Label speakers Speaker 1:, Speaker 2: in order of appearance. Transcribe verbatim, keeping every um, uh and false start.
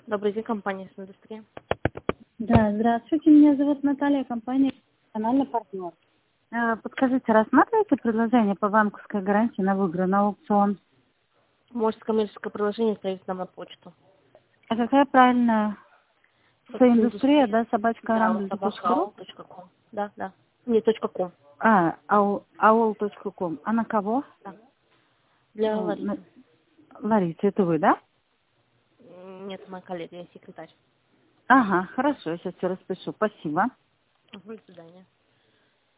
Speaker 1: Добрый день, компания «Индустрия».
Speaker 2: Да, здравствуйте, меня зовут Наталья, компания «Национальный партнер». А, Подскажите, рассматриваете предложение по банковской гарантии на выигранный аукцион?
Speaker 1: Можете коммерческое приложение ставить нам на почту.
Speaker 2: А какая правильная? Индустрия, да, собачка
Speaker 1: Да,
Speaker 2: рамбль точка ру?
Speaker 1: собака точка ком. Да, да. Не, точка ком.
Speaker 2: А, аул точка ком. А на кого?
Speaker 1: Да. Для
Speaker 2: Ну, на-
Speaker 1: Ларисы.
Speaker 2: Лариса, это вы, да?
Speaker 1: М, Нет, моя коллега, я секретарь.
Speaker 2: Ага, хорошо, я сейчас все распишу. Спасибо.
Speaker 1: Угу, до свидания.